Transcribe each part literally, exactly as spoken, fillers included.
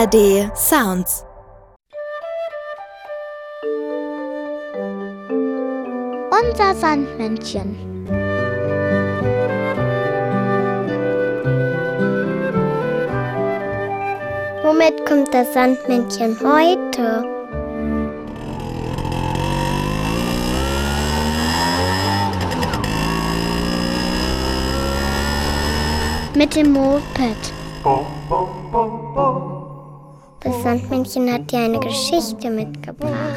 A R D Sounds. Unser Sandmännchen. Womit kommt das Sandmännchen heute? Mit dem Moped. Das Sandmännchen hat dir eine Geschichte mitgebracht.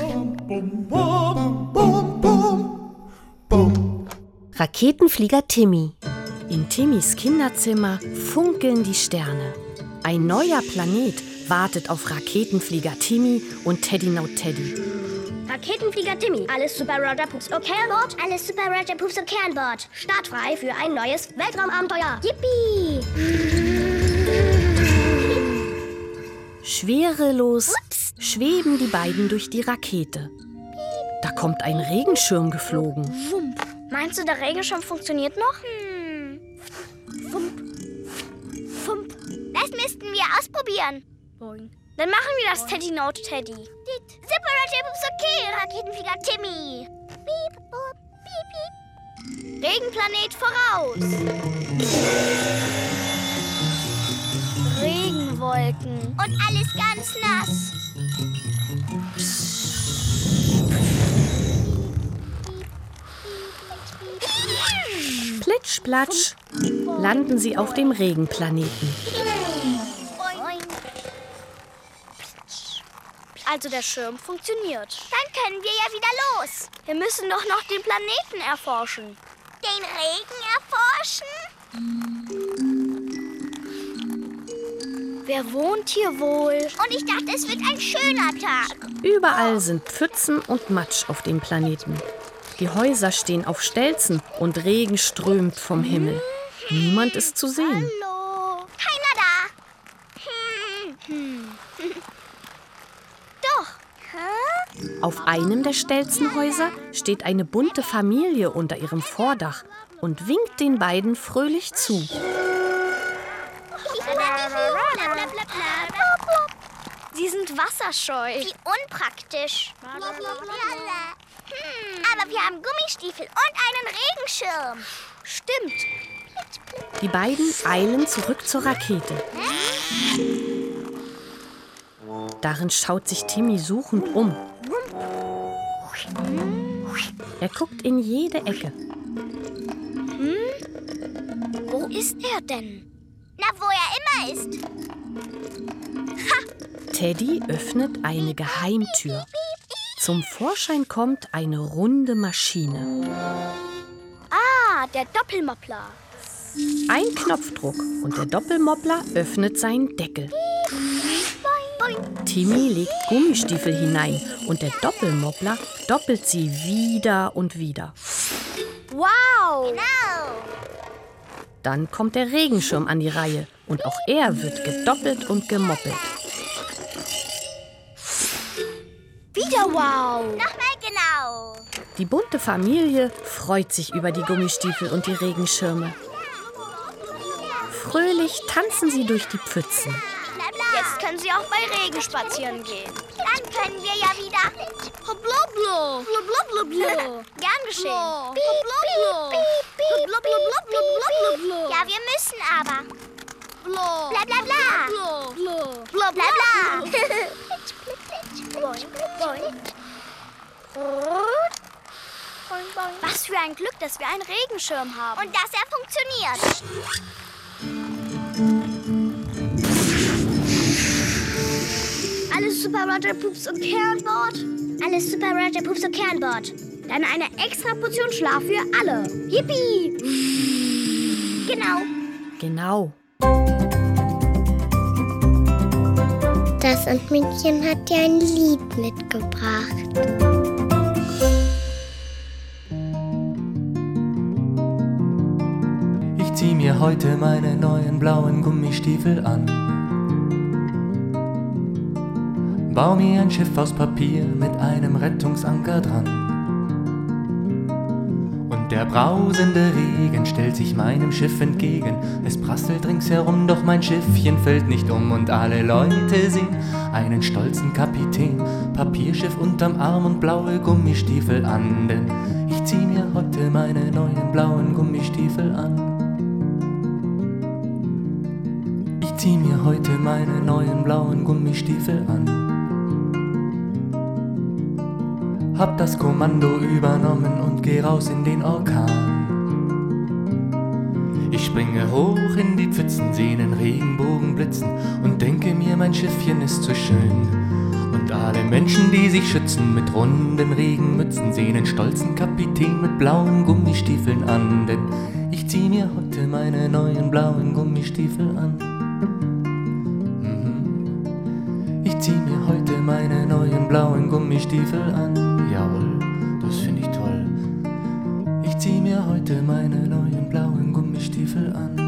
Raketenflieger Timmy. In Timmys Kinderzimmer funkeln die Sterne. Ein neuer Planet wartet auf Raketenflieger Timmy und Teddy No Teddy. Raketenflieger Timmy, alles super Roger Pups okay an Bord? Alles super Roger Pups okay an Bord. Startfrei für ein neues Weltraumabenteuer. Yippie! Schwerelos Ups. schweben die beiden durch die Rakete. Da kommt ein Regenschirm geflogen. Wump. Meinst du, der Regenschirm funktioniert noch? Hm. Wump. Wump. Das müssten wir ausprobieren. Boing. Dann machen wir das, Teddy No Teddy. Super Roger Pups okay, Raketenflieger Timmy. Piep, boop, piep, piep. Regenplanet voraus. Regenwolken. Und alles ganz nass. Plitsch, platsch, landen sie auf dem Regenplaneten. Also der Schirm funktioniert. Dann können wir ja wieder los. Wir müssen doch noch den Planeten erforschen. Den Regen erforschen? Wer wohnt hier wohl? Und ich dachte, es wird ein schöner Tag. Überall sind Pfützen und Matsch auf dem Planeten. Die Häuser stehen auf Stelzen und Regen strömt vom Himmel. Niemand ist zu sehen. Hallo. Keiner da. Hm. Hm. Doch. Hä? Auf einem der Stelzenhäuser steht eine bunte Familie unter ihrem Vordach und winkt den beiden fröhlich zu. Sie sind wasserscheu. Wie unpraktisch. Hm, aber wir haben Gummistiefel und einen Regenschirm. Stimmt. Die beiden eilen zurück zur Rakete. Darin schaut sich Timmy suchend um. Er guckt in jede Ecke. Hm? Wo ist er denn? Na, wo er immer ist. Ha! Teddy öffnet eine Geheimtür. Zum Vorschein kommt eine runde Maschine. Ah, der Doppelmoppler. Ein Knopfdruck und der Doppelmoppler öffnet seinen Deckel. Timmy legt Gummistiefel hinein und der Doppelmoppler doppelt sie wieder und wieder. Wow! Genau! Dann kommt der Regenschirm an die Reihe und auch er wird gedoppelt und gemoppelt. Wieder wow! Nochmal genau! Die bunte Familie freut sich über die Gummistiefel und die Regenschirme. Fröhlich tanzen sie durch die Pfützen. Jetzt können sie auch bei Regen spazieren gehen. Dann können wir ja wieder. Blublo, blublo, blublo. Gern geschehen. Piep, piep, piep, piep. Ja, wir müssen aber. Bla, bla, bla. Bla, bla, bla. Was für ein Glück, dass wir einen Regenschirm haben. Und dass er funktioniert. Alles super Roger Pups okay an Bord? Alles super Roger Pups okay an Bord. Dann eine extra Portion Schlaf für alle. Yippie! Genau. Genau. Das Sandmännchen hat dir ein Lied mitgebracht. Ich zieh mir heute meine neuen blauen Gummistiefel an. Bau mir ein Schiff aus Papier mit einem Rettungsanker dran. Und Und der brausende Regen stellt sich meinem Schiff entgegen. Es prasselt ringsherum, doch mein Schiffchen fällt nicht um. Und alle Leute sehen einen stolzen Kapitän, Papierschiff unterm Arm und blaue Gummistiefel an. Denn ich zieh mir heute meine neuen blauen Gummistiefel an. Ich zieh mir heute meine neuen blauen Gummistiefel an. Hab das Kommando übernommen und geh raus in den Orkan. Ich springe hoch in die Pfützen, seh den Regenbogen blitzen und denke mir, mein Schiffchen ist so schön. Und alle Menschen, die sich schützen mit runden Regenmützen, sehen den stolzen Kapitän mit blauen Gummistiefeln an. Denn ich zieh mir heute meine neuen blauen Gummistiefel an. Mhm. Ich zieh mir heute meine neuen blauen Gummistiefel an. Jawohl, das finde ich toll. Ich zieh mir heute meine neuen blauen Gummistiefel an.